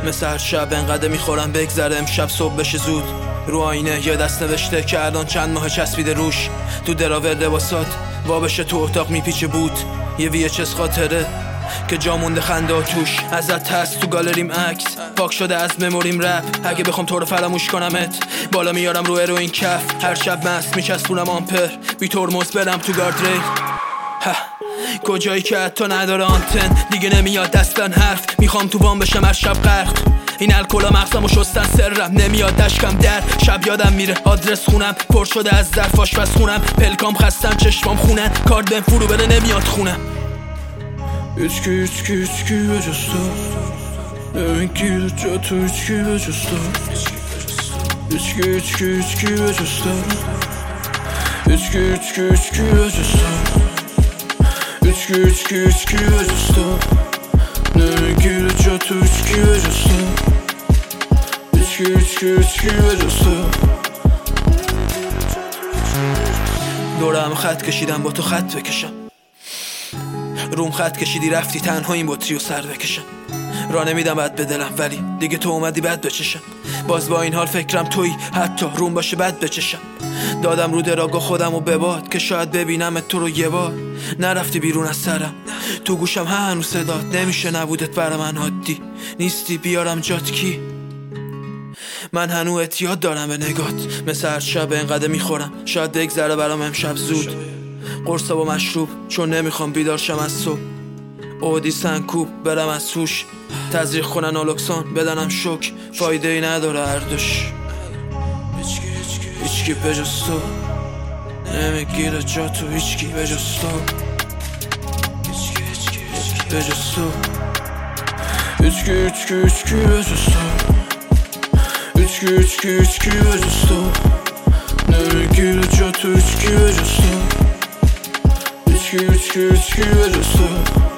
مثل هر شب انقدر میخورم بگذره امشب صبح بشه زود. رو آینه یه دست نوشته که الان چند ماه چسبیده روش. تو دراور لباسات وا بشه تو اتاق میپیچه بود. یه VHS خاطره که جا مونده خنده توش. ازت هست تو گالریم عکس پاک شده از مموریم رپ. اگه بخوام تو رو فراموش کنمت بالا میارم رو هروئین کف. هر شب مست میچسبونم آمپر بی ترمز برم تو گاردریل. کجایی که حتی نداره آنتن دیگه نمیاد دستن حرف. میخوام تو وام بشم هر شب غرق. این الکلا مغزمو شستن سرم نمیاد دشکم در شب. یادم میره آدرس خونم پر شده از ظرف آشپزخونم. پلکام خستم چشمام خونن کارد بهم فرو بره نمیاد خونم. içki ve cüz تو نمیگیره جا تو içki ve cüz تو içki ve cüz تو içki ve cüz تو içki ve cüz تو نمیگیره جا تو içki ve cüz تو içki ve cüz تو دورم خط کشیدم با تو خط بکشم. روم خط کشیدی رفتی تنها این بطری و سر بکشم. را نمیدم بد به دلم ولی دیگه تو اومدی بد بچشم. باز با این حال فکرم توی حتی روم باشه بد بچشم. دادم رو دراگا خودم و بباد که شاید ببینم تو رو یه بار. نرفتی بیرون از سرم تو گوشم هنوز صدات نمیشه نبودت برا من عادی. نیستی بیارم جات کی. من هنوز اعتیاد دارم به نگات مثل هر شب انقدر میخورم شاید بگذره برام امشب زود. قرصا با مشروب چون نمیخوام بیدار شم از صبح. اودی سنکوب برم از سوش تزریق کنن آلوکسان بدنم شوک فایده ای نداره هر دوش. هیچکی به جز تو نمیگیره جا تو هیچکی به جز تو به جز تو içki ve cüz تو içki ve cüz تو نمیگیره جا تو içki ve cüz تو içki ve cüz تو